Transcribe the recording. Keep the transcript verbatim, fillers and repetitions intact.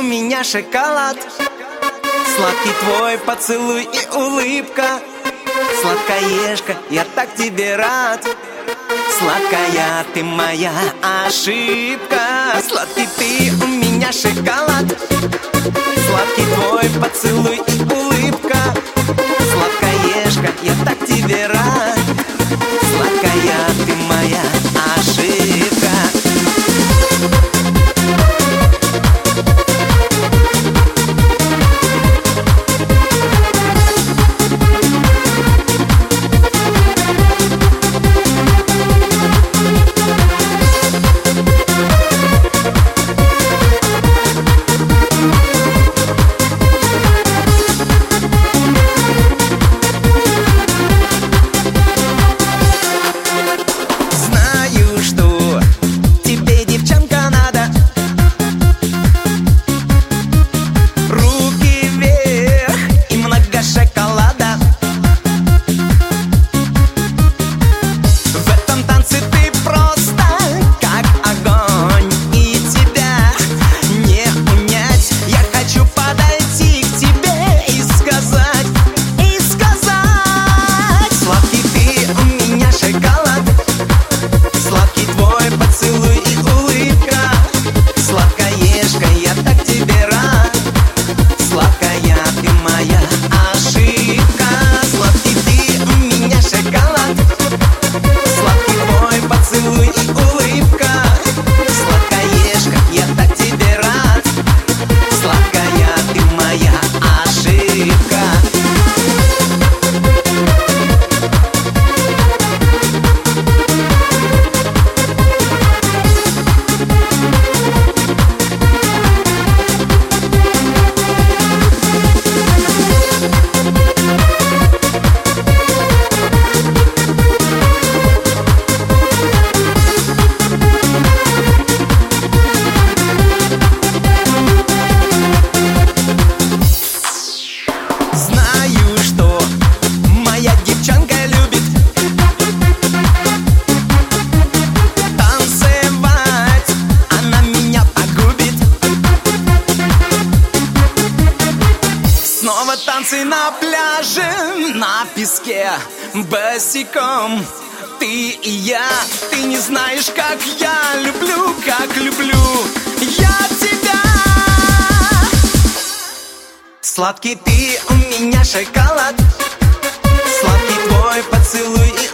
меня шоколад. Сладкий твой поцелуй и улыбка. Сладкоежка, я так тебе рад. Сладкая ты моя ошибка. Сладкий ты у меня шоколад. Сладкий твой поцелуй и улыбка. Сладкоежка, я так тебе рад. Сладкая ты моя ошибка. Танцы на пляже, на песке, босиком. Ты и я, ты не знаешь, как я люблю, как люблю я тебя. Сладкий ты у меня шоколад. Сладкий твой поцелуй.